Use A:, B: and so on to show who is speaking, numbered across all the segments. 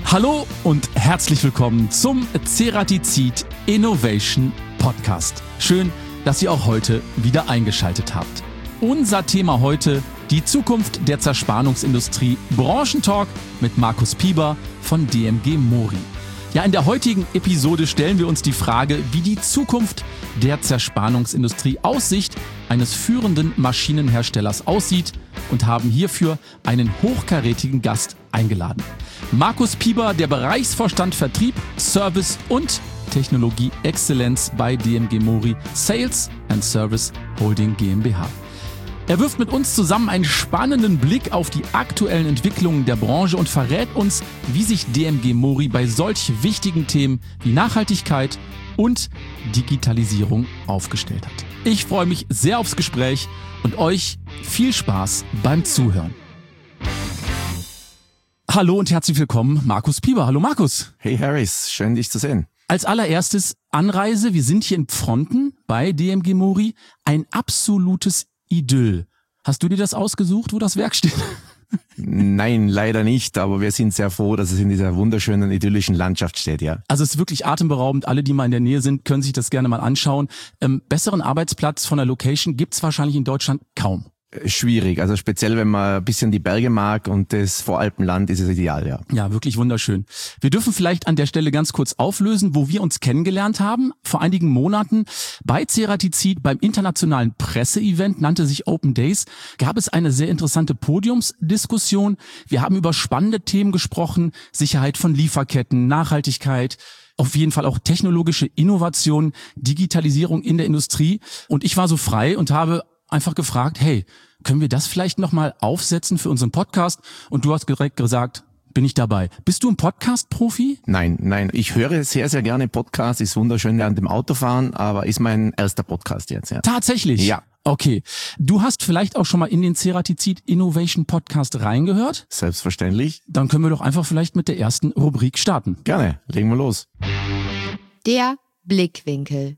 A: Hallo und herzlich willkommen zum Ceratizid Innovation Podcast. Schön, dass ihr auch heute wieder eingeschaltet habt. Unser Thema heute: die Zukunft der Zerspannungsindustrie. Branchentalk mit Markus Pieber von DMG Mori. Ja, in der heutigen Episode stellen wir uns die Frage, wie die Zukunft der Zerspannungsindustrie aus Sicht eines führenden Maschinenherstellers aussieht und haben hierfür einen hochkarätigen Gast eingeladen. Markus Pieber, der Bereichsvorstand Vertrieb, Service und Technologie Exzellenz bei DMG Mori Sales and Service Holding GmbH. Er wirft mit uns zusammen einen spannenden Blick auf die aktuellen Entwicklungen der Branche und verrät uns, wie sich DMG Mori bei solch wichtigen Themen wie Nachhaltigkeit und Digitalisierung aufgestellt hat. Ich freue mich sehr aufs Gespräch und euch viel Spaß beim Zuhören. Hallo und herzlich willkommen, Markus Pieber. Hallo Markus.
B: Hey Harris, schön dich zu sehen.
A: Als allererstes Anreise, wir sind hier in Pfronten bei DMG Mori, ein absolutes Idyll. Hast du dir das ausgesucht, wo das Werk steht?
B: Nein, leider nicht, aber wir sind sehr froh, dass es in dieser wunderschönen, idyllischen Landschaft steht, ja.
A: Also es ist wirklich atemberaubend. Alle, die mal in der Nähe sind, können sich das gerne mal anschauen. Besseren Arbeitsplatz von der Location gibt's wahrscheinlich in Deutschland kaum.
B: Schwierig, also speziell wenn man ein bisschen die Berge mag und das Voralpenland, ist es ideal, ja.
A: Ja, wirklich wunderschön. Wir dürfen vielleicht an der Stelle ganz kurz auflösen, wo wir uns kennengelernt haben. Vor einigen Monaten bei Ceratizid beim internationalen Presseevent, nannte sich Open Days, gab es eine sehr interessante Podiumsdiskussion. Wir haben über spannende Themen gesprochen: Sicherheit von Lieferketten, Nachhaltigkeit, auf jeden Fall auch technologische Innovation, Digitalisierung in der Industrie. Und ich war so frei und habe einfach gefragt, hey, können wir das vielleicht nochmal aufsetzen für unseren Podcast? Und du hast direkt gesagt, bin ich dabei. Bist du ein Podcast-Profi?
B: Nein. Ich höre sehr, sehr gerne Podcasts. Ist wunderschön während dem Autofahren, aber ist mein erster Podcast jetzt, ja.
A: Tatsächlich?
B: Ja.
A: Okay. Du hast vielleicht auch schon mal in den Ceratizid Innovation Podcast reingehört?
B: Selbstverständlich.
A: Dann können wir doch einfach vielleicht mit der ersten Rubrik starten.
B: Gerne, legen wir los.
C: Der Blickwinkel.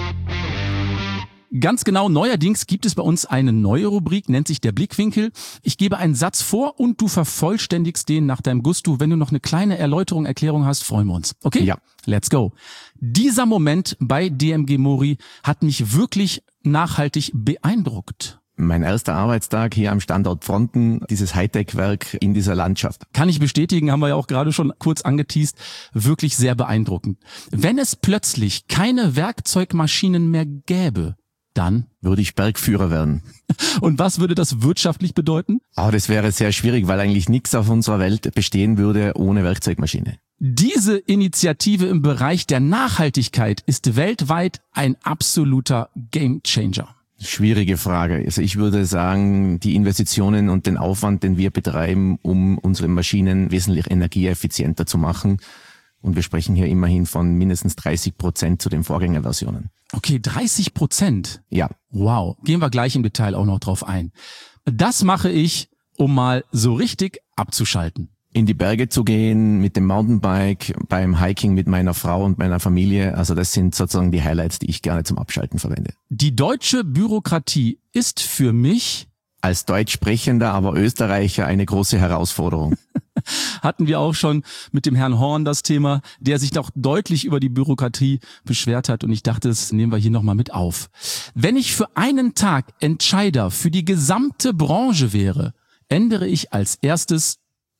A: Ganz genau, neuerdings gibt es bei uns eine neue Rubrik, nennt sich der Blickwinkel. Ich gebe einen Satz vor und du vervollständigst den nach deinem Gusto. Wenn du noch eine kleine Erklärung hast, freuen wir uns. Okay?
B: Ja.
A: Let's go. Dieser Moment bei DMG Mori hat mich wirklich nachhaltig beeindruckt.
B: Mein erster Arbeitstag hier am Standort Pfronten, dieses Hightech-Werk in dieser Landschaft.
A: Kann ich bestätigen, haben wir ja auch gerade schon kurz angeteast, wirklich sehr beeindruckend. Wenn es plötzlich keine Werkzeugmaschinen mehr gäbe, dann
B: würde ich Bergführer werden.
A: Und was würde das wirtschaftlich bedeuten?
B: Das wäre sehr schwierig, weil eigentlich nichts auf unserer Welt bestehen würde ohne Werkzeugmaschine.
A: Diese Initiative im Bereich der Nachhaltigkeit ist weltweit ein absoluter Gamechanger.
B: Schwierige Frage. Also ich würde sagen, die Investitionen und den Aufwand, den wir betreiben, um unsere Maschinen wesentlich energieeffizienter zu machen. Und wir sprechen hier immerhin von mindestens 30% zu den Vorgängerversionen.
A: Okay, 30%?
B: Ja.
A: Wow. Gehen wir gleich im Detail auch noch drauf ein. Das mache ich, um mal so richtig abzuschalten.
B: In die Berge zu gehen, mit dem Mountainbike, beim Hiking mit meiner Frau und meiner Familie. Also das sind sozusagen die Highlights, die ich gerne zum Abschalten verwende.
A: Die deutsche Bürokratie ist für mich
B: als Deutschsprechender, aber Österreicher eine große Herausforderung.
A: Hatten wir auch schon mit dem Herrn Horn das Thema, der sich doch deutlich über die Bürokratie beschwert hat. Und ich dachte, das nehmen wir hier nochmal mit auf. Wenn ich für einen Tag Entscheider für die gesamte Branche wäre, ändere ich als erstes.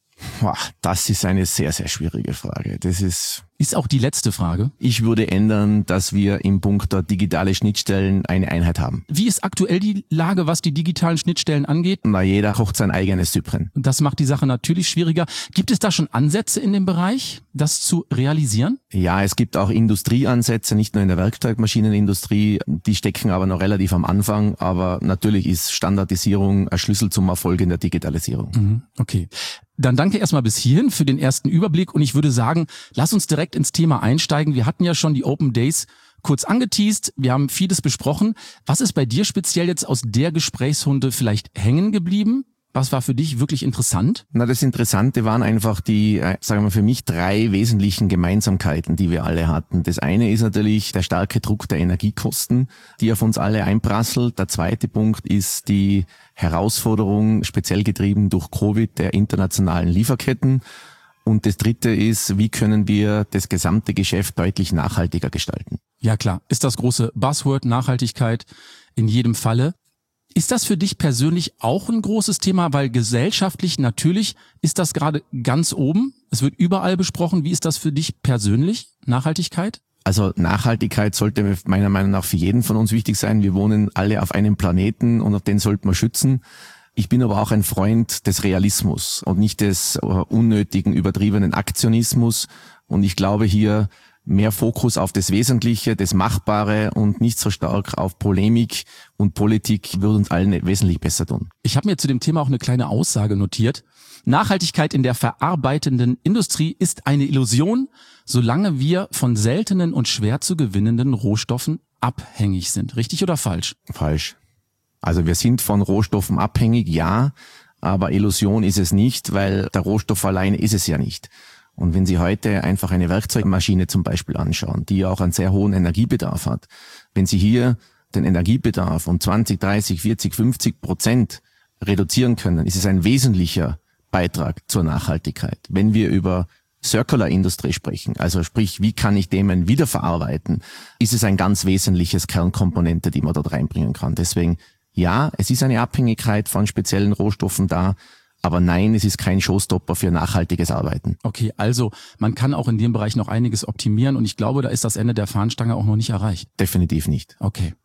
B: Das ist eine sehr, sehr schwierige Frage. Das ist
A: auch die letzte Frage.
B: Ich würde ändern, dass wir im Punkt der digitale Schnittstellen eine Einheit haben.
A: Wie ist aktuell die Lage, was die digitalen Schnittstellen angeht?
B: Jeder kocht sein eigenes Süppchen.
A: Das macht die Sache natürlich schwieriger. Gibt es da schon Ansätze in dem Bereich, das zu realisieren?
B: Ja, es gibt auch Industrieansätze, nicht nur in der Werkzeugmaschinenindustrie. Die stecken aber noch relativ am Anfang. Aber natürlich ist Standardisierung ein Schlüssel zum Erfolg in der Digitalisierung.
A: Okay. Dann danke erstmal bis hierhin für den ersten Überblick und ich würde sagen, lass uns direkt ins Thema einsteigen. Wir hatten ja schon die Open Days kurz angeteast, wir haben vieles besprochen. Was ist bei dir speziell jetzt aus der Gesprächsrunde vielleicht hängen geblieben? Was war für dich wirklich interessant?
B: Das Interessante waren einfach die, sagen wir für mich, 3 wesentlichen Gemeinsamkeiten, die wir alle hatten. Das eine ist natürlich der starke Druck der Energiekosten, die auf uns alle einprasselt. Der zweite Punkt ist die Herausforderung, speziell getrieben durch Covid, der internationalen Lieferketten. Und das dritte ist, wie können wir das gesamte Geschäft deutlich nachhaltiger gestalten?
A: Ja klar, ist das große Buzzword Nachhaltigkeit in jedem Falle. Ist das für dich persönlich auch ein großes Thema, weil gesellschaftlich natürlich ist das gerade ganz oben, es wird überall besprochen. Wie ist das für dich persönlich, Nachhaltigkeit?
B: Also Nachhaltigkeit sollte meiner Meinung nach für jeden von uns wichtig sein. Wir wohnen alle auf einem Planeten und auf den sollten wir schützen. Ich bin aber auch ein Freund des Realismus und nicht des unnötigen, übertriebenen Aktionismus. Und ich glaube hier mehr Fokus auf das Wesentliche, das Machbare und nicht so stark auf Polemik und Politik würde uns allen wesentlich besser tun.
A: Ich habe mir zu dem Thema auch eine kleine Aussage notiert. Nachhaltigkeit in der verarbeitenden Industrie ist eine Illusion, solange wir von seltenen und schwer zu gewinnenden Rohstoffen abhängig sind. Richtig oder falsch?
B: Falsch. Also wir sind von Rohstoffen abhängig, ja, aber Illusion ist es nicht, weil der Rohstoff alleine ist es ja nicht. Und wenn Sie heute einfach eine Werkzeugmaschine zum Beispiel anschauen, die auch einen sehr hohen Energiebedarf hat, wenn Sie hier den Energiebedarf um 20, 30, 40, 50% reduzieren können, ist es ein wesentlicher Beitrag zur Nachhaltigkeit. Wenn wir über Circular Industry sprechen, also sprich, wie kann ich Themen wiederverarbeiten, ist es ein ganz wesentliches Kernkomponente, die man dort reinbringen kann. Deswegen, ja, es ist eine Abhängigkeit von speziellen Rohstoffen da, aber nein, es ist kein Showstopper für nachhaltiges Arbeiten.
A: Okay, also man kann auch in dem Bereich noch einiges optimieren und ich glaube, da ist das Ende der Fahnenstange auch noch nicht erreicht.
B: Definitiv nicht.
A: Okay.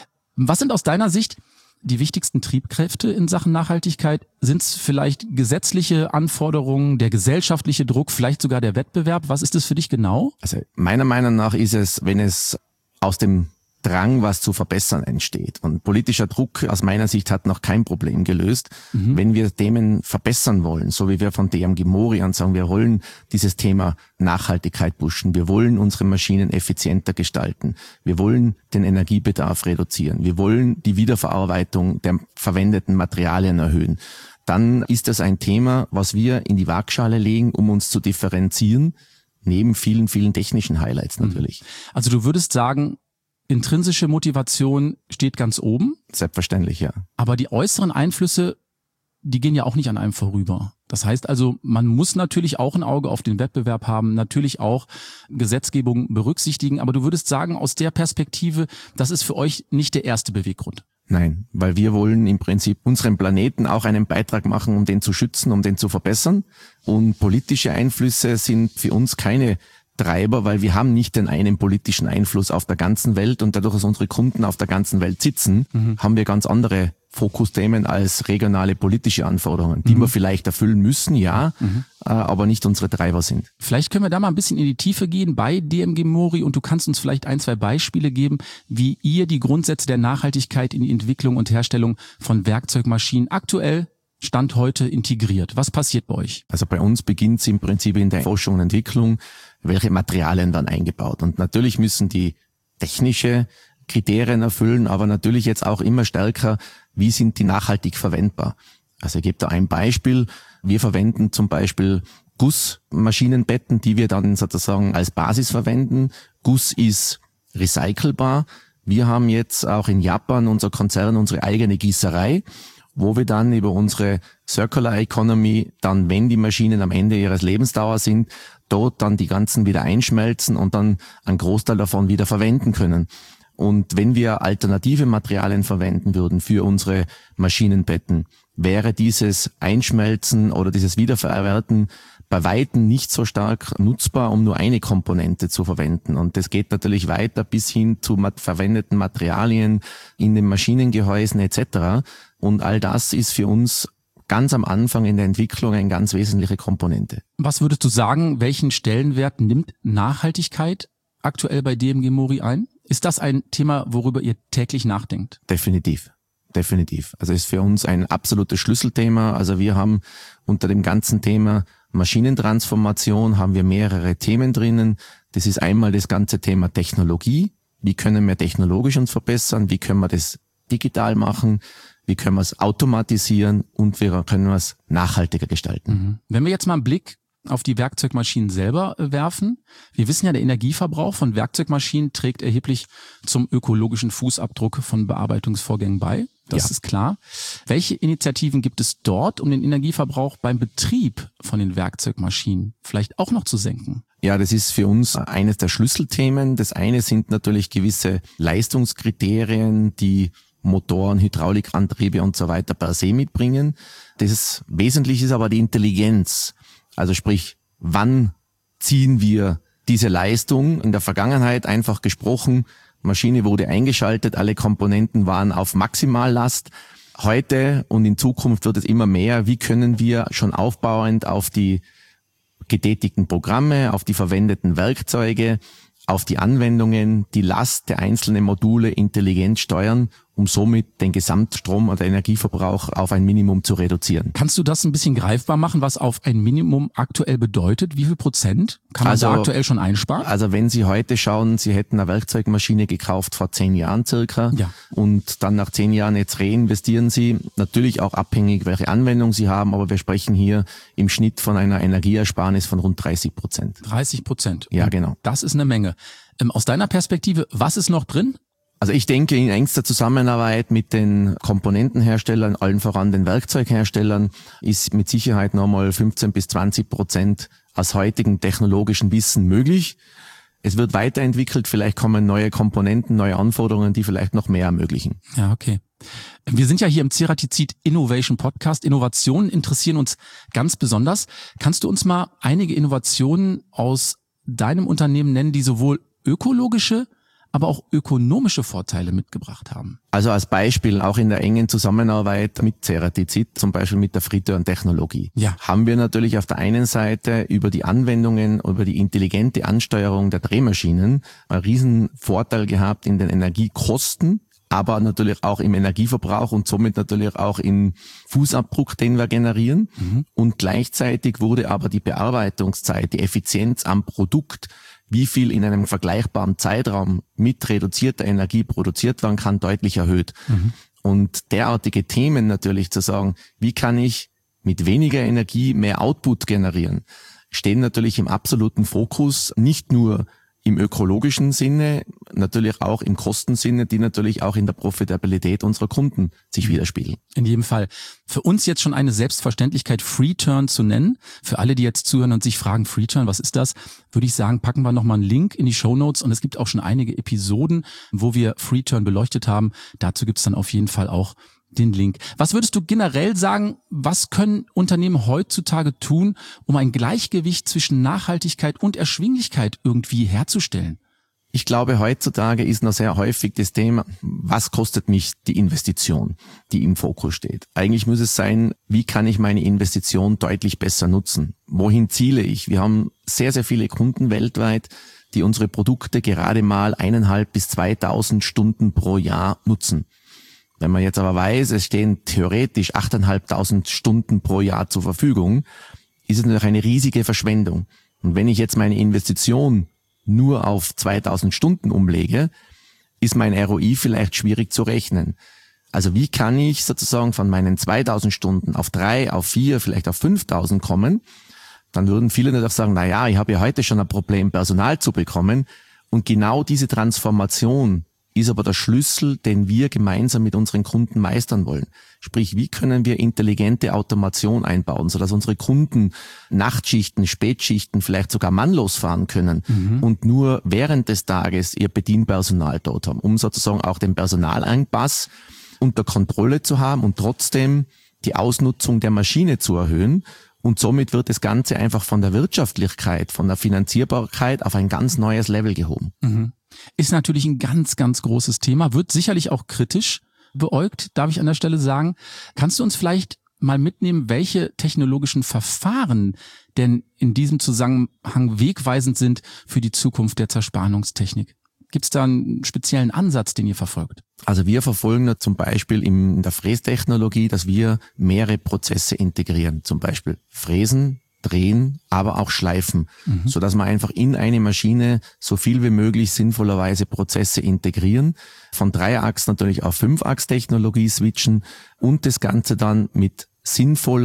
A: Was sind aus deiner Sicht die wichtigsten Triebkräfte in Sachen Nachhaltigkeit? Sind es vielleicht gesetzliche Anforderungen, der gesellschaftliche Druck, vielleicht sogar der Wettbewerb? Was ist es für dich genau?
B: Also meiner Meinung nach ist es, wenn es aus dem Drang, was zu verbessern, entsteht. Und politischer Druck aus meiner Sicht hat noch kein Problem gelöst. Wenn wir Themen verbessern wollen, so wie wir von DMG Mori an sagen, wir wollen dieses Thema Nachhaltigkeit pushen, wir wollen unsere Maschinen effizienter gestalten, wir wollen den Energiebedarf reduzieren, wir wollen die Wiederverarbeitung der verwendeten Materialien erhöhen, dann ist das ein Thema, was wir in die Waagschale legen, um uns zu differenzieren, neben vielen, vielen technischen Highlights natürlich.
A: Also du würdest sagen, intrinsische Motivation steht ganz oben.
B: Selbstverständlich, ja.
A: Aber die äußeren Einflüsse, die gehen ja auch nicht an einem vorüber. Das heißt also, man muss natürlich auch ein Auge auf den Wettbewerb haben, natürlich auch Gesetzgebung berücksichtigen. Aber du würdest sagen, aus der Perspektive, das ist für euch nicht der erste Beweggrund.
B: Nein, weil wir wollen im Prinzip unserem Planeten auch einen Beitrag machen, um den zu schützen, um den zu verbessern. Und politische Einflüsse sind für uns keine Treiber, weil wir haben nicht den einen politischen Einfluss auf der ganzen Welt und dadurch, dass unsere Kunden auf der ganzen Welt sitzen, haben wir ganz andere Fokusthemen als regionale politische Anforderungen, die wir vielleicht erfüllen müssen, ja, aber nicht unsere Treiber sind.
A: Vielleicht können wir da mal ein bisschen in die Tiefe gehen bei DMG Mori und du kannst uns vielleicht ein, zwei Beispiele geben, wie ihr die Grundsätze der Nachhaltigkeit in die Entwicklung und Herstellung von Werkzeugmaschinen aktuell Stand heute integriert. Was passiert bei euch?
B: Also bei uns beginnt es im Prinzip in der Forschung und Entwicklung, welche Materialien dann eingebaut. Und natürlich müssen die technische Kriterien erfüllen, aber natürlich jetzt auch immer stärker, wie sind die nachhaltig verwendbar. Also ich gebe da ein Beispiel. Wir verwenden zum Beispiel Gussmaschinenbetten, die wir dann sozusagen als Basis verwenden. Guss ist recycelbar. Wir haben jetzt auch in Japan, unser Konzern, unsere eigene Gießerei, wo wir dann über unsere Circular Economy dann, wenn die Maschinen am Ende ihres Lebensdauer sind, dort dann die ganzen wieder einschmelzen und dann einen Großteil davon wieder verwenden können. Und wenn wir alternative Materialien verwenden würden für unsere Maschinenbetten, wäre dieses Einschmelzen oder dieses Wiederverwerten bei Weitem nicht so stark nutzbar, um nur eine Komponente zu verwenden. Und das geht natürlich weiter bis hin zu verwendeten Materialien in den Maschinengehäusen etc. Und all das ist für uns ganz am Anfang in der Entwicklung eine ganz wesentliche Komponente.
A: Was würdest du sagen, welchen Stellenwert nimmt Nachhaltigkeit aktuell bei DMG Mori ein? Ist das ein Thema, worüber ihr täglich nachdenkt?
B: Definitiv. Also ist für uns ein absolutes Schlüsselthema. Also wir haben unter dem ganzen Thema Maschinentransformation haben wir mehrere Themen drinnen. Das ist einmal das ganze Thema Technologie. Wie können wir technologisch uns verbessern? Wie können wir das digital machen? Wie können wir es automatisieren? Und wie können wir es nachhaltiger gestalten?
A: Wenn wir jetzt mal einen Blick auf die Werkzeugmaschinen selber werfen. Wir wissen ja, der Energieverbrauch von Werkzeugmaschinen trägt erheblich zum ökologischen Fußabdruck von Bearbeitungsvorgängen bei. Das ist klar. Welche Initiativen gibt es dort, um den Energieverbrauch beim Betrieb von den Werkzeugmaschinen vielleicht auch noch zu senken?
B: Ja, das ist für uns eines der Schlüsselthemen. Das eine sind natürlich gewisse Leistungskriterien, die Motoren, Hydraulikantriebe und so weiter per se mitbringen. Das Wesentliche ist aber die Intelligenz. Also sprich, wann ziehen wir diese Leistung? In der Vergangenheit einfach gesprochen, Maschine wurde eingeschaltet, alle Komponenten waren auf Maximallast. Heute und in Zukunft wird es immer mehr. Wie können wir schon aufbauend auf die getätigten Programme, auf die verwendeten Werkzeuge, auf die Anwendungen, die Last der einzelnen Module intelligent steuern, um somit den Gesamtstrom- oder Energieverbrauch auf ein Minimum zu reduzieren.
A: Kannst du das ein bisschen greifbar machen, was auf ein Minimum aktuell bedeutet? Wie viel Prozent kann man da aktuell schon einsparen?
B: Also wenn Sie heute schauen, Sie hätten eine Werkzeugmaschine gekauft vor 10 Jahren circa und dann nach 10 Jahren jetzt reinvestieren Sie, natürlich auch abhängig, welche Anwendung Sie haben, aber wir sprechen hier im Schnitt von einer Energieersparnis von rund 30%.
A: 30%?
B: Ja, genau.
A: Das ist eine Menge. Aus deiner Perspektive, was ist noch drin?
B: Also ich denke, in engster Zusammenarbeit mit den Komponentenherstellern, allen voran den Werkzeugherstellern, ist mit Sicherheit nochmal 15-20% aus heutigem technologischen Wissen möglich. Es wird weiterentwickelt, vielleicht kommen neue Komponenten, neue Anforderungen, die vielleicht noch mehr ermöglichen.
A: Ja, okay. Wir sind ja hier im Ceratizid Innovation Podcast. Innovationen interessieren uns ganz besonders. Kannst du uns mal einige Innovationen aus deinem Unternehmen nennen, die sowohl ökologische, aber auch ökonomische Vorteile mitgebracht haben?
B: Also als Beispiel auch in der engen Zusammenarbeit mit Ceratizid, zum Beispiel mit der Fritören-Technologie, haben wir natürlich auf der einen Seite über die Anwendungen, über die intelligente Ansteuerung der Drehmaschinen einen riesen Vorteil gehabt in den Energiekosten, aber natürlich auch im Energieverbrauch und somit natürlich auch im Fußabdruck, den wir generieren. Und gleichzeitig wurde aber die Bearbeitungszeit, die Effizienz am Produkt, wie viel in einem vergleichbaren Zeitraum mit reduzierter Energie produziert werden kann, deutlich erhöht. Und derartige Themen natürlich zu sagen, wie kann ich mit weniger Energie mehr Output generieren, stehen natürlich im absoluten Fokus, nicht nur im ökologischen Sinne, natürlich auch im Kostensinne, die natürlich auch in der Profitabilität unserer Kunden sich widerspiegeln.
A: In jedem Fall. Für uns jetzt schon eine Selbstverständlichkeit, Freeturn zu nennen. Für alle, die jetzt zuhören und sich fragen, Freeturn, was ist das? Würde ich sagen, packen wir nochmal einen Link in die Shownotes und es gibt auch schon einige Episoden, wo wir Freeturn beleuchtet haben. Dazu gibt's dann auf jeden Fall auch den Link. Was würdest du generell sagen, was können Unternehmen heutzutage tun, um ein Gleichgewicht zwischen Nachhaltigkeit und Erschwinglichkeit irgendwie herzustellen?
B: Ich glaube, heutzutage ist noch sehr häufig das Thema, was kostet mich die Investition, die im Fokus steht. Eigentlich muss es sein, wie kann ich meine Investition deutlich besser nutzen? Wohin ziele ich? Wir haben sehr, sehr viele Kunden weltweit, die unsere Produkte gerade mal 1.500 bis 2.000 Stunden pro Jahr nutzen. Wenn man jetzt aber weiß, es stehen theoretisch 8.500 Stunden pro Jahr zur Verfügung, ist es natürlich eine riesige Verschwendung. Und wenn ich jetzt meine Investition nur auf 2.000 Stunden umlege, ist mein ROI vielleicht schwierig zu rechnen. Also wie kann ich sozusagen von meinen 2.000 Stunden auf 3, auf 4, vielleicht auf 5.000 kommen? Dann würden viele natürlich sagen, na ja, ich habe ja heute schon ein Problem, Personal zu bekommen. Und genau diese Transformation ist aber der Schlüssel, den wir gemeinsam mit unseren Kunden meistern wollen. Sprich, wie können wir intelligente Automation einbauen, sodass unsere Kunden Nachtschichten, Spätschichten vielleicht sogar mannlos fahren können und nur während des Tages ihr Bedienpersonal dort haben, um sozusagen auch den Personalengpass unter Kontrolle zu haben und trotzdem die Ausnutzung der Maschine zu erhöhen. Und somit wird das Ganze einfach von der Wirtschaftlichkeit, von der Finanzierbarkeit auf ein ganz neues Level gehoben.
A: Ist natürlich ein ganz, ganz großes Thema, wird sicherlich auch kritisch beäugt, darf ich an der Stelle sagen. Kannst du uns vielleicht mal mitnehmen, welche technologischen Verfahren denn in diesem Zusammenhang wegweisend sind für die Zukunft der Zerspannungstechnik? Gibt es da einen speziellen Ansatz, den ihr verfolgt?
B: Also wir verfolgen da zum Beispiel in der Frästechnologie, dass wir mehrere Prozesse integrieren, zum Beispiel Fräsen, Drehen, aber auch Schleifen, sodass wir einfach in eine Maschine so viel wie möglich sinnvollerweise Prozesse integrieren, von 3-Achs natürlich auf 5-Achs-Technologie switchen und das Ganze dann mit sinnvoller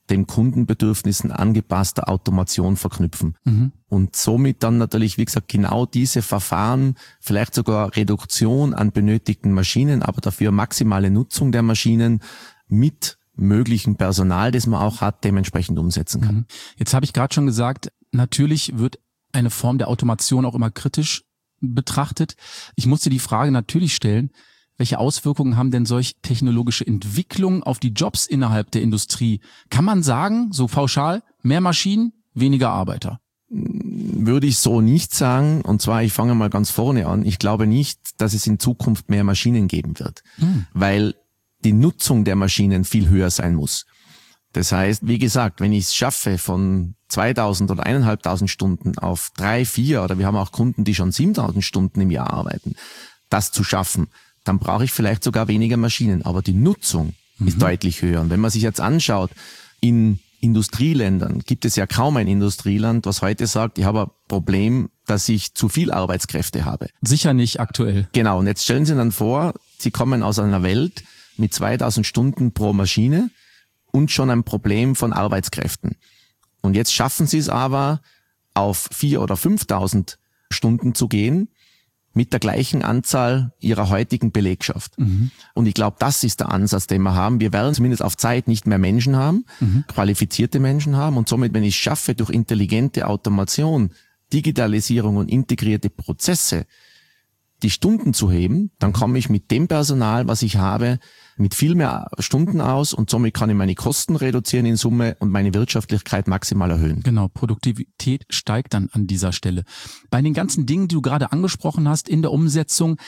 B: den Kundenbedürfnissen angepasster Automation verknüpfen. Und somit dann natürlich, wie gesagt, genau diese Verfahren, vielleicht sogar Reduktion an benötigten Maschinen, aber dafür maximale Nutzung der Maschinen mit möglichem Personal, das man auch hat, dementsprechend umsetzen kann.
A: Jetzt habe ich gerade schon gesagt, natürlich wird eine Form der Automation auch immer kritisch betrachtet. Ich muss dir die Frage natürlich stellen, welche Auswirkungen haben denn solch technologische Entwicklungen auf die Jobs innerhalb der Industrie? Kann man sagen, so pauschal, mehr Maschinen, weniger Arbeiter?
B: Würde ich so nicht sagen. Und zwar, ich fange mal ganz vorne an. Ich glaube nicht, dass es in Zukunft mehr Maschinen geben wird, weil die Nutzung der Maschinen viel höher sein muss. Das heißt, wie gesagt, wenn ich es schaffe, von 2000 oder 1500 Stunden auf 3, 4 oder wir haben auch Kunden, die schon 7000 Stunden im Jahr arbeiten, das zu schaffen, dann brauche ich vielleicht sogar weniger Maschinen. Aber die Nutzung ist deutlich höher. Und wenn man sich jetzt anschaut, in Industrieländern gibt es ja kaum ein Industrieland, was heute sagt, ich habe ein Problem, dass ich zu viel Arbeitskräfte habe.
A: Sicher nicht aktuell.
B: Genau. Und jetzt stellen Sie dann vor, Sie kommen aus einer Welt mit 2000 Stunden pro Maschine und schon ein Problem von Arbeitskräften. Und jetzt schaffen Sie es aber, auf 4.000 oder 5.000 Stunden zu gehen, mit der gleichen Anzahl ihrer heutigen Belegschaft. Und ich glaube, das ist der Ansatz, den wir haben. Wir werden zumindest auf Zeit nicht mehr Menschen haben, qualifizierte Menschen haben. Und somit, wenn ich es schaffe, durch intelligente Automation, Digitalisierung und integrierte Prozesse die Stunden zu heben, dann komme ich mit dem Personal, was ich habe, mit viel mehr Stunden aus und somit kann ich meine Kosten reduzieren in Summe und meine Wirtschaftlichkeit maximal erhöhen.
A: Genau, Produktivität steigt dann an dieser Stelle. Bei den ganzen Dingen, die du gerade angesprochen hast in der Umsetzung,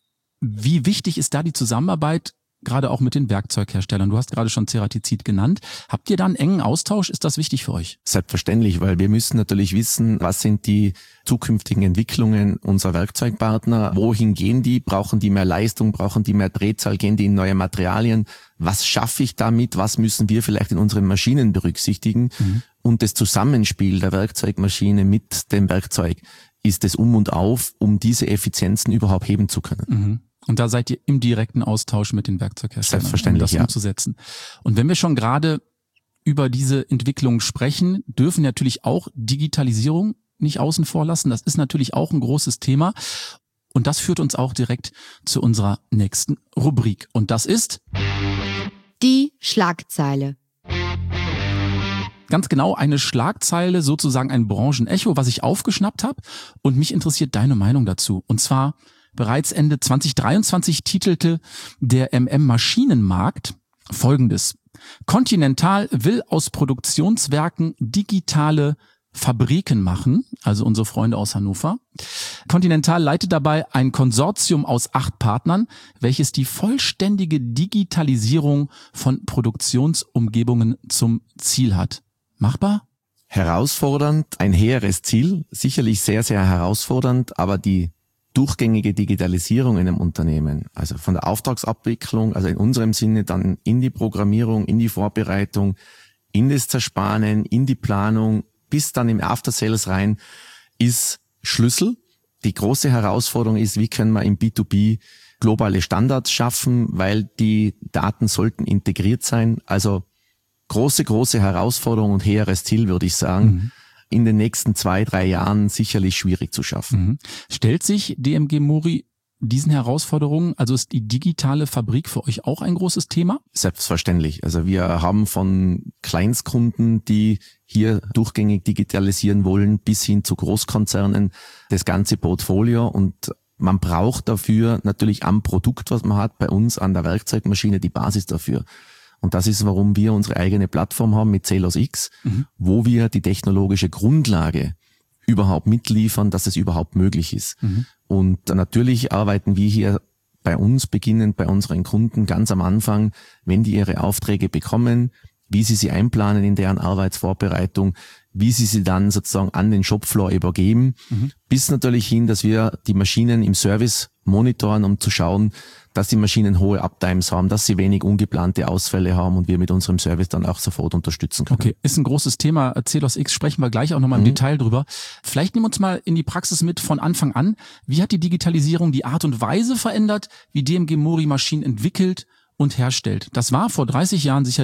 A: wie wichtig ist da die Zusammenarbeit, gerade auch mit den Werkzeugherstellern? Du hast gerade schon Ceratizid genannt. Habt ihr da einen engen Austausch? Ist das wichtig für euch?
B: Selbstverständlich, weil wir müssen natürlich wissen, was sind die zukünftigen Entwicklungen unserer Werkzeugpartner? Wohin gehen die? Brauchen die mehr Leistung? Brauchen die mehr Drehzahl? Gehen die in neue Materialien? Was schaffe ich damit? Was müssen wir vielleicht in unseren Maschinen berücksichtigen? Und das Zusammenspiel der Werkzeugmaschine mit dem Werkzeug ist es um und auf, um diese Effizienzen überhaupt heben zu können.
A: Und da seid ihr im direkten Austausch mit den Werkzeugherstellern,
B: selbstverständlich,
A: um das umzusetzen. Und wenn wir schon gerade über diese Entwicklung sprechen, dürfen natürlich auch Digitalisierung nicht außen vor lassen. Das ist natürlich auch ein großes Thema. Und das führt uns auch direkt zu unserer nächsten Rubrik. Und das ist
C: die Schlagzeile.
A: Ganz genau eine Schlagzeile, sozusagen ein Branchenecho, was ich aufgeschnappt habe. Und mich interessiert deine Meinung dazu. Und zwar bereits Ende 2023 titelte der Maschinenmarkt Folgendes: Continental will aus Produktionswerken digitale Fabriken machen, also unsere Freunde aus Hannover. Continental leitet dabei ein Konsortium aus 8 Partnern, welches die vollständige Digitalisierung von Produktionsumgebungen zum Ziel hat. Machbar?
B: Herausfordernd, ein hehres Ziel, sicherlich sehr, sehr herausfordernd, aber die durchgängige Digitalisierung in einem Unternehmen, also von der Auftragsabwicklung, also in unserem Sinne dann in die Programmierung, in die Vorbereitung, in das Zerspanen, in die Planung, bis dann im After Sales rein, ist Schlüssel. Die große Herausforderung ist, wie können wir im B2B globale Standards schaffen, weil die Daten sollten integriert sein. Also große Herausforderung und hehres Ziel, würde ich sagen. In den nächsten 2-3 Jahren sicherlich schwierig zu schaffen.
A: Stellt sich DMG Mori diesen Herausforderungen, also ist die digitale Fabrik für euch auch ein großes Thema?
B: Selbstverständlich. Also wir haben von Kleinstkunden, die hier durchgängig digitalisieren wollen, bis hin zu Großkonzernen das ganze Portfolio, und man braucht dafür natürlich am Produkt, was man hat, bei uns an der Werkzeugmaschine die Basis dafür. Und das ist, warum wir unsere eigene Plattform haben mit Celos X, wo wir die technologische Grundlage überhaupt mitliefern, dass es überhaupt möglich ist. Und natürlich arbeiten wir hier bei uns, beginnend bei unseren Kunden ganz am Anfang, wenn die ihre Aufträge bekommen, wie sie einplanen in deren Arbeitsvorbereitung, wie sie dann sozusagen an den Shopfloor übergeben, bis natürlich hin, dass wir die Maschinen im Service monitoren, um zu schauen, dass die Maschinen hohe Uptimes haben, dass sie wenig ungeplante Ausfälle haben und wir mit unserem Service dann auch sofort unterstützen können.
A: Okay, ist ein großes Thema. Celos X sprechen wir gleich auch nochmal im Detail drüber. Vielleicht nehmen wir uns mal in die Praxis mit von Anfang an. Wie hat die Digitalisierung die Art und Weise verändert, wie DMG Mori Maschinen entwickelt und herstellt? Das war vor 30 Jahren sicherlich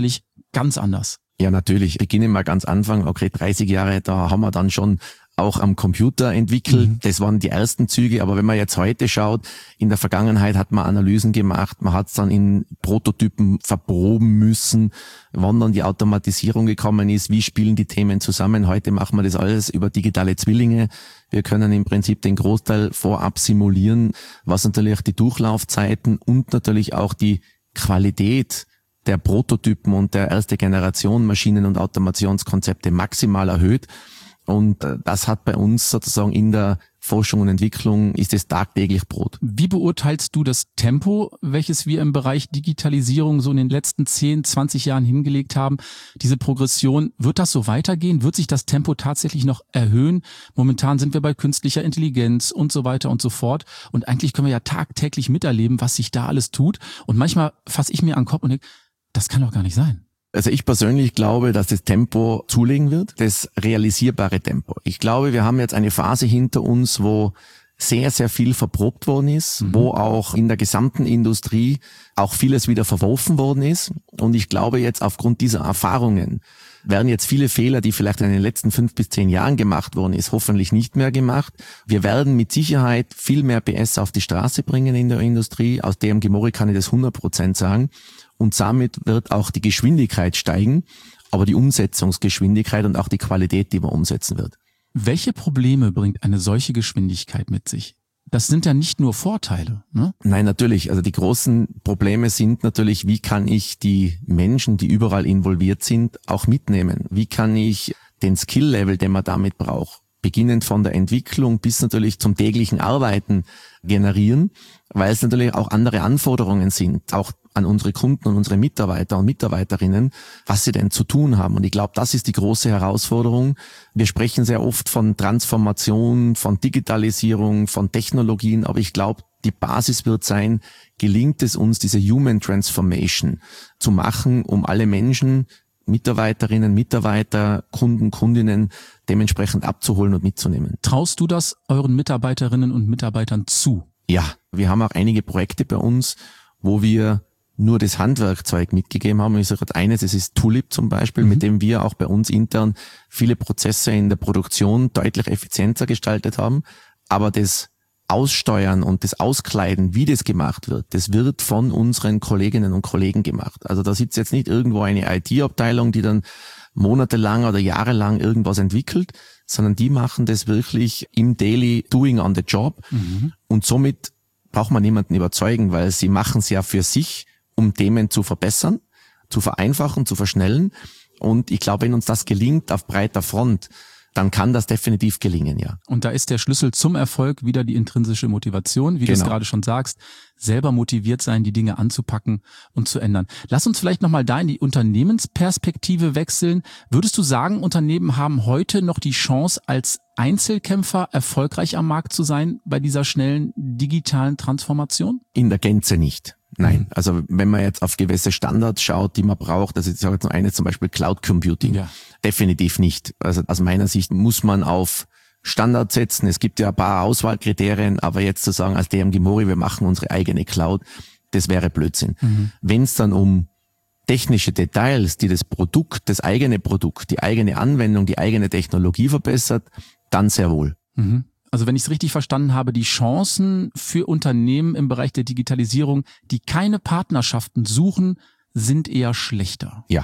A: ganz anders.
B: Ja, natürlich. Beginnen wir ganz Anfang. Okay, 30 Jahre, da haben wir dann schon auch am Computer entwickelt. Das waren die ersten Züge. Aber wenn man jetzt heute schaut, in der Vergangenheit hat man Analysen gemacht. Man hat es dann in Prototypen verproben müssen, wann dann die Automatisierung gekommen ist. Wie spielen die Themen zusammen? Heute machen wir das alles über digitale Zwillinge. Wir können im Prinzip den Großteil vorab simulieren, was natürlich die Durchlaufzeiten und natürlich auch die Qualität der Prototypen und der erste Generation Maschinen- und Automationskonzepte maximal erhöht. Und das hat bei uns sozusagen in der Forschung und Entwicklung ist es tagtäglich Brot.
A: Wie beurteilst du das Tempo, welches wir im Bereich Digitalisierung so in den letzten 10, 20 Jahren hingelegt haben? Diese Progression, wird das so weitergehen? Wird sich das Tempo tatsächlich noch erhöhen? Momentan sind wir bei künstlicher Intelligenz und so weiter und so fort. Und eigentlich können wir ja tagtäglich miterleben, was sich da alles tut. Und manchmal fasse ich mir an den Kopf und denke, das kann doch gar nicht sein.
B: Also ich persönlich glaube, dass das Tempo zulegen wird, das realisierbare Tempo. Ich glaube, wir haben jetzt eine Phase hinter uns, wo sehr, sehr viel verprobt worden ist, wo auch in der gesamten Industrie auch vieles wieder verworfen worden ist. Und ich glaube jetzt aufgrund dieser Erfahrungen werden jetzt viele Fehler, die vielleicht in den letzten 5 bis 10 Jahren gemacht worden ist, hoffentlich nicht mehr gemacht. Wir werden mit Sicherheit viel mehr PS auf die Straße bringen in der Industrie. Aus DMG Mori kann ich das 100% sagen. Und damit wird auch die Geschwindigkeit steigen, aber die Umsetzungsgeschwindigkeit und auch die Qualität, die man umsetzen wird.
A: Welche Probleme bringt eine solche Geschwindigkeit mit sich? Das sind ja nicht nur Vorteile, ne?
B: Nein, natürlich. Also die großen Probleme sind natürlich, wie kann ich die Menschen, die überall involviert sind, auch mitnehmen? Wie kann ich den Skill-Level, den man damit braucht, beginnend von der Entwicklung bis natürlich zum täglichen Arbeiten generieren, weil es natürlich auch andere Anforderungen sind, auch an unsere Kunden und unsere Mitarbeiter und Mitarbeiterinnen, was sie denn zu tun haben. Und ich glaube, das ist die große Herausforderung. Wir sprechen sehr oft von Transformation, von Digitalisierung, von Technologien, aber ich glaube, die Basis wird sein, gelingt es uns, diese Human Transformation zu machen, um alle Menschen, Mitarbeiterinnen, Mitarbeiter, Kunden, Kundinnen dementsprechend abzuholen und mitzunehmen.
A: Traust du das euren Mitarbeiterinnen und Mitarbeitern zu?
B: Ja, wir haben auch einige Projekte bei uns, wo wir nur das Handwerkzeug mitgegeben haben. Ich sage gerade eines, das ist Tulip zum Beispiel, mit dem wir auch bei uns intern viele Prozesse in der Produktion deutlich effizienter gestaltet haben. Aber das Aussteuern und das Auskleiden, wie das gemacht wird, das wird von unseren Kolleginnen und Kollegen gemacht. Also da sitzt jetzt nicht irgendwo eine IT-Abteilung, die dann monatelang oder jahrelang irgendwas entwickelt, sondern die machen das wirklich im Daily Doing on the Job. Und somit braucht man niemanden überzeugen, weil sie machen es ja für sich, um Themen zu verbessern, zu vereinfachen, zu verschnellen. Und ich glaube, wenn uns das gelingt auf breiter Front, dann kann das definitiv gelingen, ja.
A: Und da ist der Schlüssel zum Erfolg wieder die intrinsische Motivation, wie du es gerade schon sagst, selber motiviert sein, die Dinge anzupacken und zu ändern. Lass uns vielleicht nochmal da in die Unternehmensperspektive wechseln. Würdest du sagen, Unternehmen haben heute noch die Chance, als Einzelkämpfer erfolgreich am Markt zu sein bei dieser schnellen digitalen Transformation?
B: In der Gänze nicht. Nein, also wenn man jetzt auf gewisse Standards schaut, die man braucht, also ich sage jetzt noch eines, zum Beispiel Cloud Computing, definitiv nicht. Also aus meiner Sicht muss man auf Standards setzen. Es gibt ja ein paar Auswahlkriterien, aber jetzt zu sagen, als DMG Mori, wir machen unsere eigene Cloud, das wäre Blödsinn. Wenn es dann um technische Details, die das Produkt, das eigene Produkt, die eigene Anwendung, die eigene Technologie verbessert, dann sehr wohl.
A: Also wenn ich es richtig verstanden habe, die Chancen für Unternehmen im Bereich der Digitalisierung, die keine Partnerschaften suchen, sind eher schlechter.
B: Ja.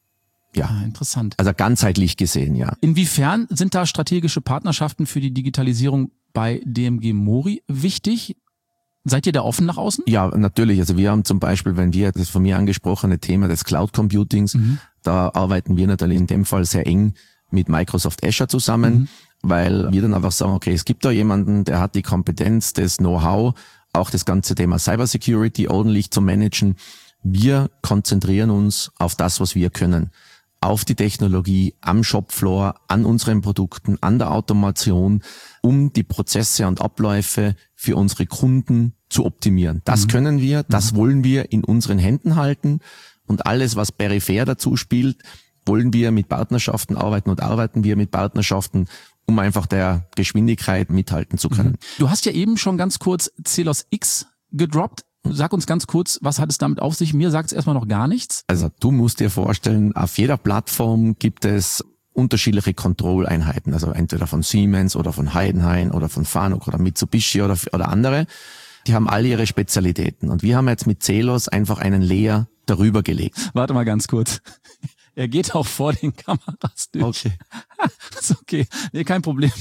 A: Interessant.
B: Also ganzheitlich gesehen, ja.
A: Inwiefern sind da strategische Partnerschaften für die Digitalisierung bei DMG Mori wichtig? Seid ihr da offen nach außen?
B: Ja, natürlich. Also wir haben zum Beispiel, wenn wir das von mir angesprochene Thema des Cloud Computings, da arbeiten wir natürlich in dem Fall sehr eng mit Microsoft Azure zusammen, weil wir dann einfach sagen, okay, es gibt da jemanden, der hat die Kompetenz, das Know-how, auch das ganze Thema Cybersecurity ordentlich zu managen. Wir konzentrieren uns auf das, was wir können. Auf die Technologie, am Shopfloor, an unseren Produkten, an der Automation, um die Prozesse und Abläufe für unsere Kunden zu optimieren. Das können wir, das wollen wir in unseren Händen halten und alles, was peripher dazu spielt, wollen wir mit Partnerschaften arbeiten und arbeiten wir mit Partnerschaften, um einfach der Geschwindigkeit mithalten zu können.
A: Du hast ja eben schon ganz kurz Celos X gedroppt. Sag uns ganz kurz, was hat es damit auf sich? Mir sagt es erstmal noch gar nichts.
B: Also du musst dir vorstellen, auf jeder Plattform gibt es unterschiedliche Kontrolleinheiten, also entweder von Siemens oder von Heidenhain oder von Fanuc oder Mitsubishi oder andere. Die haben alle ihre Spezialitäten. Und wir haben jetzt mit Celos einfach einen Layer darüber gelegt.
A: Warte mal ganz kurz. Er geht auch vor den Kameras durch.
B: Okay.
A: Ist okay. Nee, kein Problem.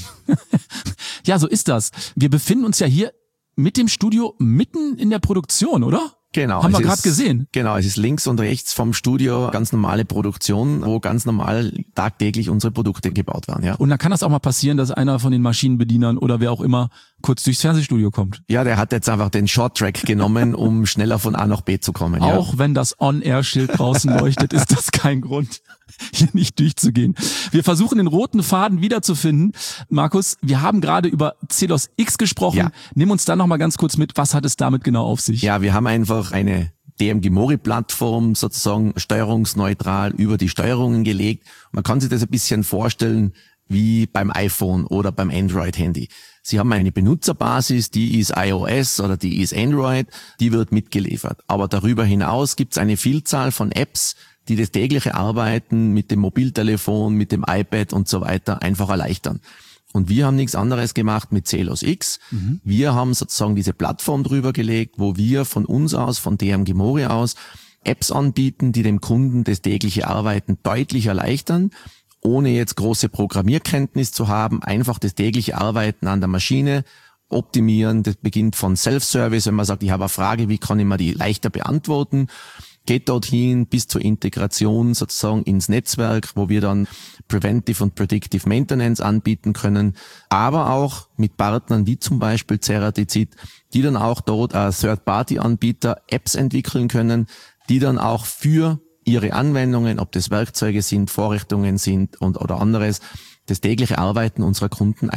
A: Ja, so ist das. Wir befinden uns ja hier mit dem Studio mitten in der Produktion, oder?
B: Genau.
A: Haben wir gerade gesehen.
B: Genau, es ist links und rechts vom Studio ganz normale Produktion, wo ganz normal tagtäglich unsere Produkte gebaut werden. Ja.
A: Und dann kann das auch mal passieren, dass einer von den Maschinenbedienern oder wer auch immer kurz durchs Fernsehstudio kommt.
B: Ja, der hat jetzt einfach den Short-Track genommen, um schneller von A nach B zu kommen. Ja.
A: Auch wenn das On-Air-Schild draußen leuchtet, ist das kein Grund, hier nicht durchzugehen. Wir versuchen den roten Faden wiederzufinden. Markus, wir haben gerade über Celos X gesprochen.
B: Ja.
A: Nimm uns dann noch mal ganz kurz mit, was hat es damit genau auf sich?
B: Ja, wir haben einfach eine DMG-Mori-Plattform sozusagen steuerungsneutral über die Steuerungen gelegt. Man kann sich das ein bisschen vorstellen wie beim iPhone oder beim Android-Handy. Sie haben eine Benutzerbasis, die ist iOS oder die ist Android, die wird mitgeliefert. Aber darüber hinaus gibt es eine Vielzahl von Apps, die das tägliche Arbeiten mit dem Mobiltelefon, mit dem iPad und so weiter einfach erleichtern. Und wir haben nichts anderes gemacht mit Celos X. Wir haben sozusagen diese Plattform drüber gelegt, wo wir von uns aus, von DMG Mori aus, Apps anbieten, die dem Kunden das tägliche Arbeiten deutlich erleichtern, ohne jetzt große Programmierkenntnis zu haben, einfach das tägliche Arbeiten an der Maschine optimieren. Das beginnt von Self-Service, wenn man sagt, ich habe eine Frage, wie kann ich mir die leichter beantworten, geht dorthin bis zur Integration sozusagen ins Netzwerk, wo wir dann Preventive und Predictive Maintenance anbieten können, aber auch mit Partnern wie zum Beispiel Ceratizid, die dann auch dort als Third-Party-Anbieter Apps entwickeln können, die dann auch für ihre Anwendungen, ob das Werkzeuge sind, Vorrichtungen sind oder anderes, das tägliche Arbeiten unserer Kunden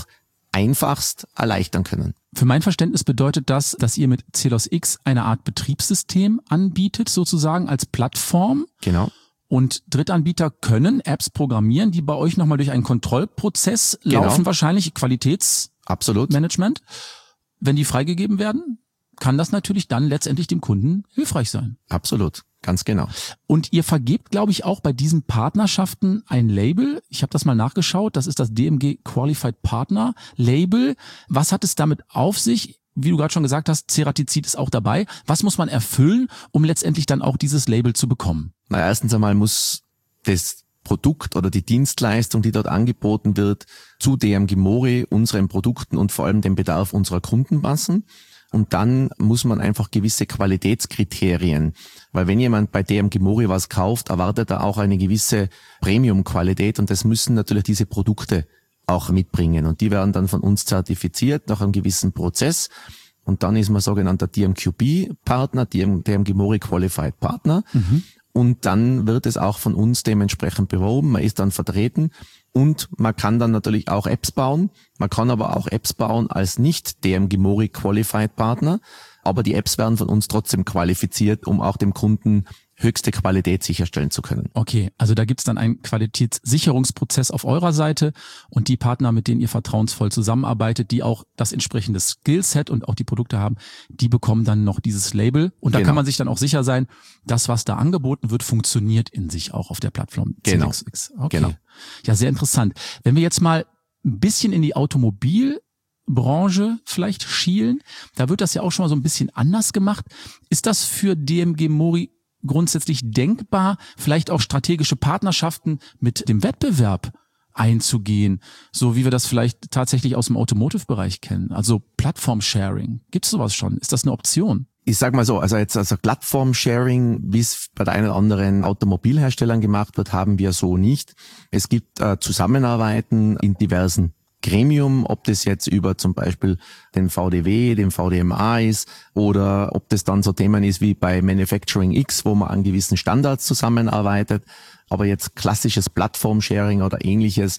B: einfachst erleichtern können.
A: Für mein Verständnis bedeutet das, dass ihr mit Celos X eine Art Betriebssystem anbietet, sozusagen als Plattform.
B: Genau.
A: Und Drittanbieter können Apps programmieren, die bei euch nochmal durch einen Kontrollprozess laufen, wahrscheinlich Qualitätsmanagement. Wenn die freigegeben werden, kann das natürlich dann letztendlich dem Kunden hilfreich sein.
B: Absolut. Ganz genau.
A: Und ihr vergebt, glaube ich, auch bei diesen Partnerschaften ein Label. Ich habe das mal nachgeschaut. Das ist das DMG Qualified Partner Label. Was hat es damit auf sich? Wie du gerade schon gesagt hast, Ceratizid ist auch dabei. Was muss man erfüllen, um letztendlich dann auch dieses Label zu bekommen?
B: Na, erstens einmal muss das Produkt oder die Dienstleistung, die dort angeboten wird, zu DMG Mori, unseren Produkten und vor allem dem Bedarf unserer Kunden passen. Und dann muss man einfach gewisse Qualitätskriterien, weil wenn jemand bei DMG Mori was kauft, erwartet er auch eine gewisse Premium-Qualität und das müssen natürlich diese Produkte auch mitbringen. Und die werden dann von uns zertifiziert nach einem gewissen Prozess. Und dann ist man sogenannter DMQP-Partner, DMG Mori Qualified Partner. Und dann wird es auch von uns dementsprechend beworben. Man ist dann vertreten und man kann dann natürlich auch Apps bauen. Man kann aber auch Apps bauen als nicht DMG Mori Qualified Partner. Aber die Apps werden von uns trotzdem qualifiziert, um auch dem Kunden höchste Qualität sicherstellen zu können.
A: Okay, also da gibt's dann einen Qualitätssicherungsprozess auf eurer Seite und die Partner, mit denen ihr vertrauensvoll zusammenarbeitet, die auch das entsprechende Skillset und auch die Produkte haben, die bekommen dann noch dieses Label. Und da kann man sich dann auch sicher sein, das, was da angeboten wird, funktioniert in sich auch auf der Plattform Celos X. Okay.
B: Genau.
A: Ja, sehr interessant. Wenn wir jetzt mal ein bisschen in die Automobilbranche vielleicht schielen, da wird das ja auch schon mal so ein bisschen anders gemacht. Ist das für DMG Mori grundsätzlich denkbar, vielleicht auch strategische Partnerschaften mit dem Wettbewerb einzugehen, so wie wir das vielleicht tatsächlich aus dem Automotive-Bereich kennen? Also Plattform-Sharing. Gibt es sowas schon? Ist das eine Option?
B: Ich sag mal so, also Plattform-Sharing, wie es bei der einen oder anderen Automobilherstellern gemacht wird, haben wir so nicht. Es gibt Zusammenarbeiten in diversen Gremium, ob das jetzt über zum Beispiel den VDW, den VDMA ist oder ob das dann so Themen ist wie bei Manufacturing X, wo man an gewissen Standards zusammenarbeitet. Aber jetzt klassisches Plattform-Sharing oder ähnliches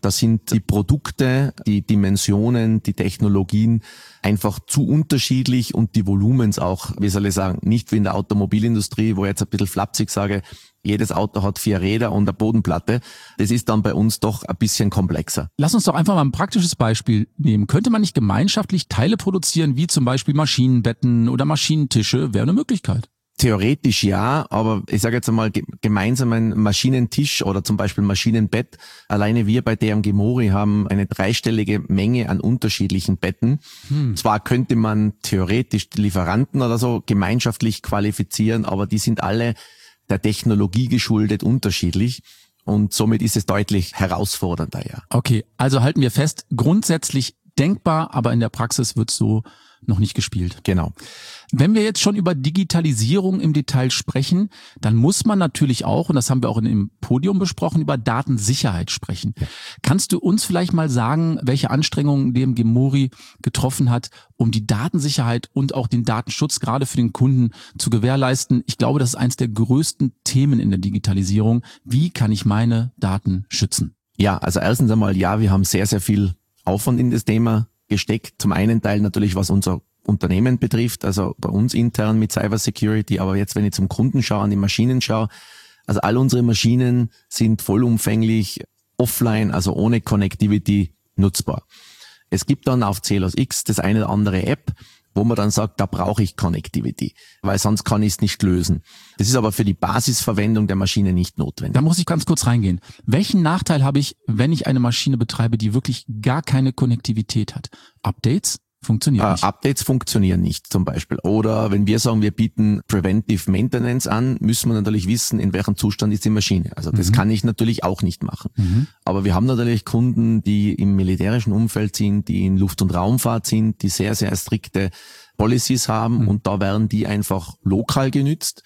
B: Da sind die Produkte, die Dimensionen, die Technologien einfach zu unterschiedlich und die Volumens auch, wie soll ich sagen, nicht wie in der Automobilindustrie, wo ich jetzt ein bisschen flapsig sage, jedes Auto hat 4 Räder und eine Bodenplatte. Das ist dann bei uns doch ein bisschen komplexer.
A: Lass uns doch einfach mal ein praktisches Beispiel nehmen. Könnte man nicht gemeinschaftlich Teile produzieren, wie zum Beispiel Maschinenbetten oder Maschinentische? Wäre eine Möglichkeit.
B: Theoretisch ja, aber ich sage jetzt einmal gemeinsamen Maschinentisch oder zum Beispiel Maschinenbett. Alleine wir bei DMG Mori haben eine 3-stellige Menge an unterschiedlichen Betten. Zwar könnte man theoretisch die Lieferanten oder so gemeinschaftlich qualifizieren, aber die sind alle der Technologie geschuldet unterschiedlich. Und somit ist es deutlich herausfordernder, ja.
A: Okay, also halten wir fest, grundsätzlich denkbar, aber in der Praxis wird so noch nicht gespielt.
B: Genau.
A: Wenn wir jetzt schon über Digitalisierung im Detail sprechen, dann muss man natürlich auch, und das haben wir auch in dem Podium besprochen, über Datensicherheit sprechen. Ja. Kannst du uns vielleicht mal sagen, welche Anstrengungen DMG Mori getroffen hat, um die Datensicherheit und auch den Datenschutz gerade für den Kunden zu gewährleisten? Ich glaube, das ist eines der größten Themen in der Digitalisierung. Wie kann ich meine Daten schützen?
B: Ja, also erstens einmal, ja, wir haben sehr, sehr viel Aufwand in das Thema gesteckt. Zum einen Teil natürlich, was unser Unternehmen betrifft, also bei uns intern mit Cyber Security, aber jetzt, wenn ich zum Kunden schaue, an die Maschinen schaue, also all unsere Maschinen sind vollumfänglich offline, also ohne Connectivity nutzbar. Es gibt dann auf Celos X das eine oder andere App, wo man dann sagt, da brauche ich Connectivity, weil sonst kann ich es nicht lösen. Das ist aber für die Basisverwendung der Maschine nicht notwendig.
A: Da muss ich ganz kurz reingehen. Welchen Nachteil habe ich, wenn ich eine Maschine betreibe, die wirklich gar keine Konnektivität hat? Updates? Funktionieren nicht.
B: Updates funktionieren nicht zum Beispiel. Oder wenn wir sagen, wir bieten Preventive Maintenance an, müssen wir natürlich wissen, in welchem Zustand ist die Maschine. Also das kann ich natürlich auch nicht machen. Aber wir haben natürlich Kunden, die im militärischen Umfeld sind, die in Luft- und Raumfahrt sind, die sehr, sehr strikte Policies haben und da werden die einfach lokal genützt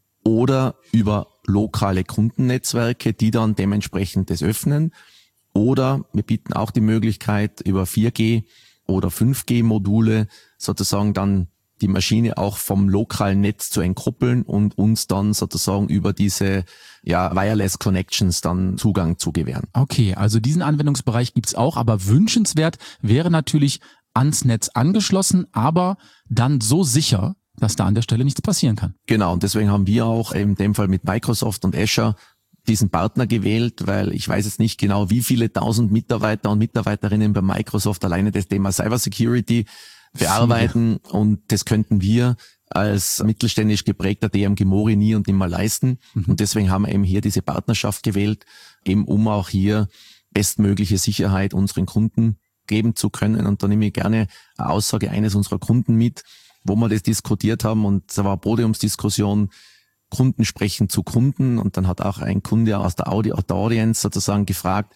B: oder über lokale Kundennetzwerke, die dann dementsprechend das öffnen. Oder wir bieten auch die Möglichkeit über 4G oder 5G-Module sozusagen dann die Maschine auch vom lokalen Netz zu entkoppeln und uns dann sozusagen über diese Wireless Connections dann Zugang zu gewähren.
A: Okay, also diesen Anwendungsbereich gibt's auch, aber wünschenswert wäre natürlich ans Netz angeschlossen, aber dann so sicher, dass da an der Stelle nichts passieren kann.
B: Genau, und deswegen haben wir auch in dem Fall mit Microsoft und Azure diesen Partner gewählt, weil ich weiß jetzt nicht genau, wie viele 1000 Mitarbeiter und Mitarbeiterinnen bei Microsoft alleine das Thema Cyber Security bearbeiten und das könnten wir als mittelständisch geprägter DMG Mori nie und nimmer leisten und deswegen haben wir eben hier diese Partnerschaft gewählt, eben um auch hier bestmögliche Sicherheit unseren Kunden geben zu können und da nehme ich gerne eine Aussage eines unserer Kunden mit, wo wir das diskutiert haben und da war eine Podiumsdiskussion, Kunden sprechen zu Kunden und dann hat auch ein Kunde aus der Audience sozusagen gefragt,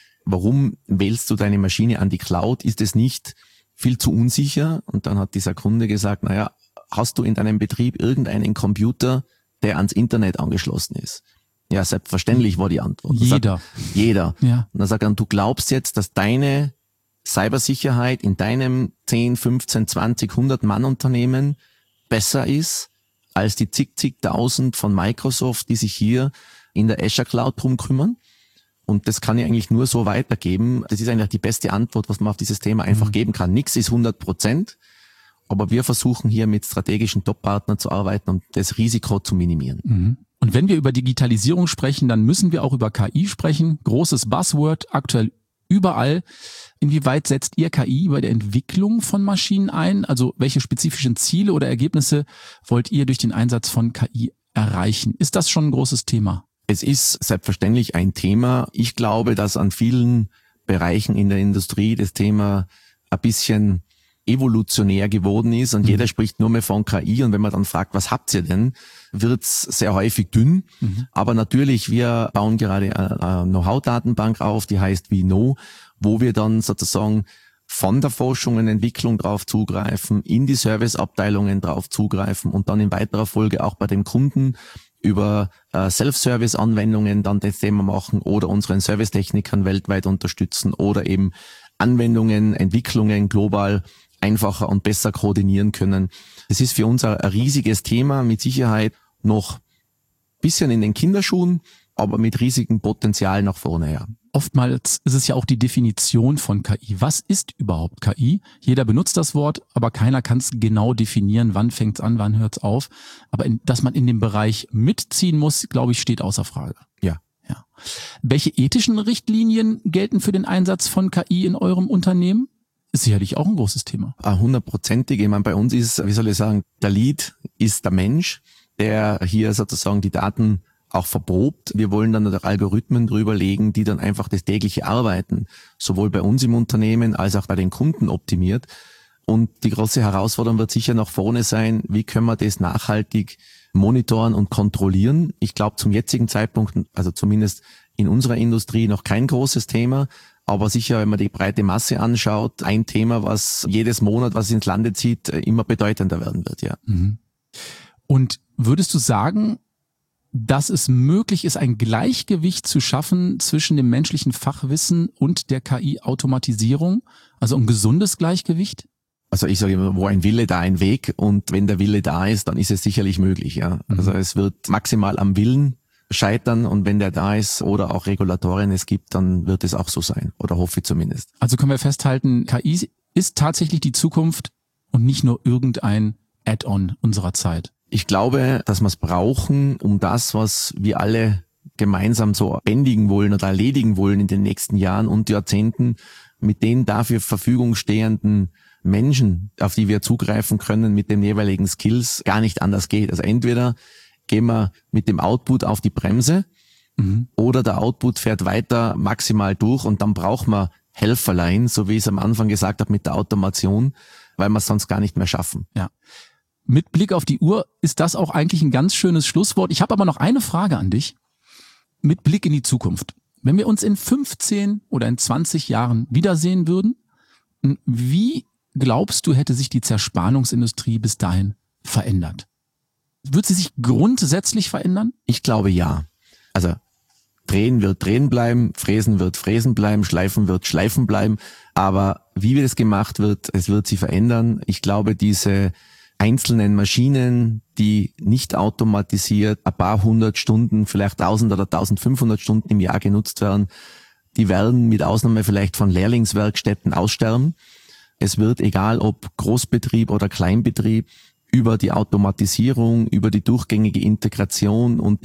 B: warum wählst du deine Maschine an die Cloud? Ist es nicht viel zu unsicher? Und dann hat dieser Kunde gesagt, naja, hast du in deinem Betrieb irgendeinen Computer, der ans Internet angeschlossen ist? Ja, selbstverständlich war die Antwort. Jeder.
A: Ja.
B: Und dann sagt er, du glaubst jetzt, dass deine Cybersicherheit in deinem 10, 15, 20, 100 Mann Unternehmen besser ist als die zigtausend von Microsoft, die sich hier in der Azure Cloud drum kümmern. Und das kann ich eigentlich nur so weitergeben. Das ist eigentlich die beste Antwort, was man auf dieses Thema einfach geben kann. Nichts ist 100%, aber wir versuchen hier mit strategischen Top-Partnern zu arbeiten, um das Risiko zu minimieren.
A: Und wenn wir über Digitalisierung sprechen, dann müssen wir auch über KI sprechen. Großes Buzzword, aktuell überall. Inwieweit setzt ihr KI bei der Entwicklung von Maschinen ein? Also welche spezifischen Ziele oder Ergebnisse wollt ihr durch den Einsatz von KI erreichen? Ist das schon ein großes Thema?
B: Es ist selbstverständlich ein Thema. Ich glaube, dass an vielen Bereichen in der Industrie das Thema ein bisschen evolutionär geworden ist und jeder spricht nur mehr von KI und wenn man dann fragt, was habt ihr denn, wird's sehr häufig dünn. Aber natürlich, wir bauen gerade eine Know-how-Datenbank auf, die heißt WeKnow, wo wir dann sozusagen von der Forschung und Entwicklung drauf zugreifen, in die Serviceabteilungen drauf zugreifen und dann in weiterer Folge auch bei den Kunden über Self-Service-Anwendungen dann das Thema machen oder unseren Servicetechnikern weltweit unterstützen oder eben Anwendungen, Entwicklungen global einfacher und besser koordinieren können. Das ist für uns ein riesiges Thema, mit Sicherheit noch bisschen in den Kinderschuhen, aber mit riesigem Potenzial nach vorne, ja.
A: Oftmals ist es ja auch die Definition von KI. Was ist überhaupt KI? Jeder benutzt das Wort, aber keiner kann es genau definieren, wann fängt es an, wann hört es auf. Aber dass man in dem Bereich mitziehen muss, glaube ich, steht außer Frage.
B: Ja.
A: Welche ethischen Richtlinien gelten für den Einsatz von KI in eurem Unternehmen? Ist sicherlich auch ein großes Thema.
B: 100%. Ich meine, bei uns ist, wie soll ich sagen, der Lead ist der Mensch, der hier sozusagen die Daten auch verprobt. Wir wollen dann natürlich Algorithmen drüber legen, die dann einfach das tägliche Arbeiten sowohl bei uns im Unternehmen als auch bei den Kunden optimiert. Und die große Herausforderung wird sicher nach vorne sein, wie können wir das nachhaltig monitoren und kontrollieren. Ich glaube, zum jetzigen Zeitpunkt, also zumindest in unserer Industrie, noch kein großes Thema. Aber sicher, wenn man die breite Masse anschaut, ein Thema, was jedes Monat, was ins Lande zieht, immer bedeutender werden wird, ja.
A: Und würdest du sagen, dass es möglich ist, ein Gleichgewicht zu schaffen zwischen dem menschlichen Fachwissen und der KI-Automatisierung? Also ein gesundes Gleichgewicht?
B: Also ich sage immer, wo ein Wille, da ein Weg. Und wenn der Wille da ist, dann ist es sicherlich möglich, ja. Also es wird maximal am Willen scheitern und wenn der da ist oder auch Regulatorien es gibt, dann wird es auch so sein. Oder hoffe ich zumindest.
A: Also können wir festhalten, KI ist tatsächlich die Zukunft und nicht nur irgendein Add-on unserer Zeit.
B: Ich glaube, dass wir es brauchen, um das, was wir alle gemeinsam so bändigen wollen oder erledigen wollen in den nächsten Jahren und Jahrzehnten, mit den dafür Verfügung stehenden Menschen, auf die wir zugreifen können, mit den jeweiligen Skills, gar nicht anders geht. Also entweder gehen wir mit dem Output auf die Bremse oder der Output fährt weiter maximal durch und dann braucht man Helferlein, so wie ich es am Anfang gesagt habe mit der Automation, weil wir es sonst gar nicht mehr schaffen.
A: Ja. Mit Blick auf die Uhr ist das auch eigentlich ein ganz schönes Schlusswort. Ich habe aber noch eine Frage an dich. Mit Blick in die Zukunft. Wenn wir uns in 15 oder in 20 Jahren wiedersehen würden, wie glaubst du, hätte sich die Zerspannungsindustrie bis dahin verändert? Wird sie sich grundsätzlich verändern?
B: Ich glaube ja. Also drehen wird drehen bleiben, fräsen wird fräsen bleiben, schleifen wird schleifen bleiben. Aber wie das gemacht wird, es wird sie verändern. Ich glaube, diese einzelnen Maschinen, die nicht automatisiert ein paar 100 Stunden, vielleicht 1000 oder 1500 Stunden im Jahr genutzt werden, die werden mit Ausnahme vielleicht von Lehrlingswerkstätten aussterben. Es wird, egal ob Großbetrieb oder Kleinbetrieb, über die Automatisierung, über die durchgängige Integration und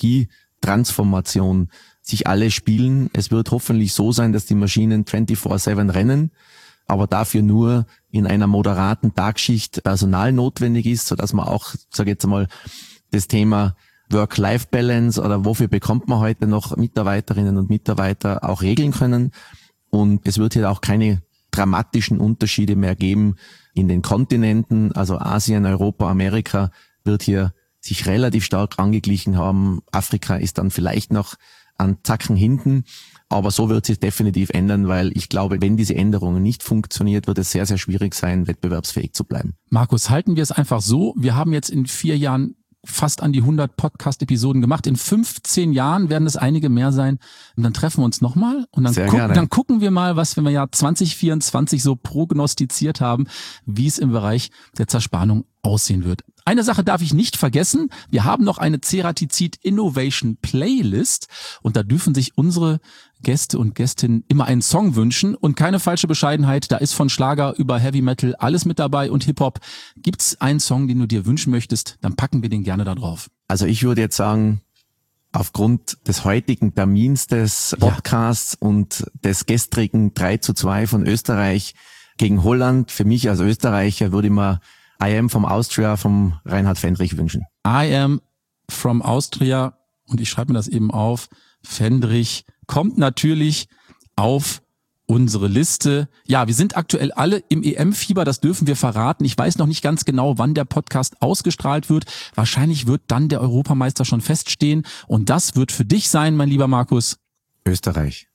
B: Technologietransformation sich alle spielen. Es wird hoffentlich so sein, dass die Maschinen 24/7 rennen, aber dafür nur in einer moderaten Tagschicht Personal notwendig ist, sodass man auch, sage ich jetzt mal, das Thema Work-Life-Balance oder wofür bekommt man heute noch Mitarbeiterinnen und Mitarbeiter auch regeln können. Und es wird hier auch keine dramatischen Unterschiede mehr geben in den Kontinenten, also Asien, Europa, Amerika wird hier sich relativ stark angeglichen haben. Afrika ist dann vielleicht noch an Zacken hinten, aber so wird sich definitiv ändern, weil ich glaube, wenn diese Änderungen nicht funktioniert, wird es sehr, sehr schwierig sein, wettbewerbsfähig zu bleiben.
A: Markus, halten wir es einfach so. Wir haben jetzt in 4 Jahren fast an die 100 Podcast-Episoden gemacht. In 15 Jahren werden es einige mehr sein. Und dann treffen wir uns nochmal und dann gucken wir mal, was wir im Jahr 2024 so prognostiziert haben, wie es im Bereich der Zerspannung aussehen wird. Eine Sache darf ich nicht vergessen. Wir haben noch eine Ceratizid Innovation Playlist und da dürfen sich unsere Gäste und Gästinnen immer einen Song wünschen und keine falsche Bescheidenheit. Da ist von Schlager über Heavy Metal alles mit dabei und Hip-Hop. Gibt's einen Song, den du dir wünschen möchtest? Dann packen wir den gerne da drauf.
B: Also ich würde jetzt sagen, aufgrund des heutigen Termins des Podcasts und des gestrigen 3:2 von Österreich gegen Holland, für mich als Österreicher würde ich mir I Am From Austria vom Reinhard Fendrich wünschen.
A: I Am From Austria, und ich schreibe mir das eben auf, Fendrich kommt natürlich auf unsere Liste. Ja, wir sind aktuell alle im EM-Fieber, das dürfen wir verraten. Ich weiß noch nicht ganz genau, wann der Podcast ausgestrahlt wird. Wahrscheinlich wird dann der Europameister schon feststehen und das wird für dich sein, mein lieber Markus.
B: Österreich.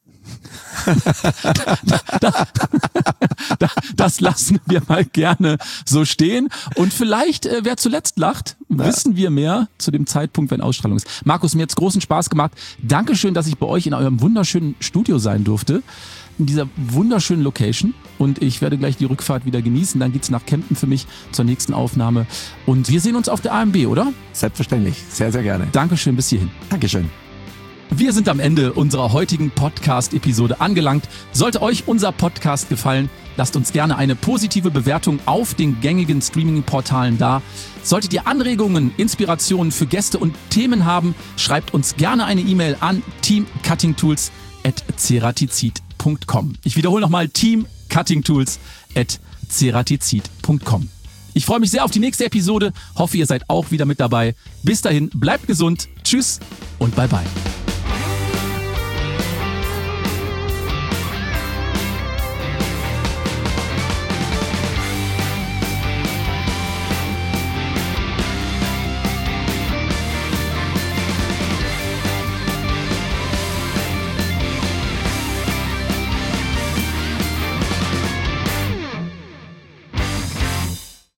A: Das lassen wir mal gerne so stehen. Und vielleicht, wer zuletzt lacht, wissen wir mehr zu dem Zeitpunkt, wenn Ausstrahlung ist. Markus, mir hat's großen Spaß gemacht. Dankeschön, dass ich bei euch in eurem wunderschönen Studio sein durfte. In dieser wunderschönen Location. Und ich werde gleich die Rückfahrt wieder genießen. Dann geht's nach Kempten für mich zur nächsten Aufnahme. Und wir sehen uns auf der AMB, oder?
B: Selbstverständlich. Sehr, sehr gerne.
A: Dankeschön, bis hierhin.
B: Dankeschön.
A: Wir sind am Ende unserer heutigen Podcast-Episode angelangt. Sollte euch unser Podcast gefallen, lasst uns gerne eine positive Bewertung auf den gängigen Streaming-Portalen da. Solltet ihr Anregungen, Inspirationen für Gäste und Themen haben, schreibt uns gerne eine E-Mail an teamcuttingtools@ceratizid.com. Ich wiederhole nochmal teamcuttingtools@ceratizid.com. Ich freue mich sehr auf die nächste Episode, hoffe ihr seid auch wieder mit dabei. Bis dahin, bleibt gesund, tschüss und bye bye.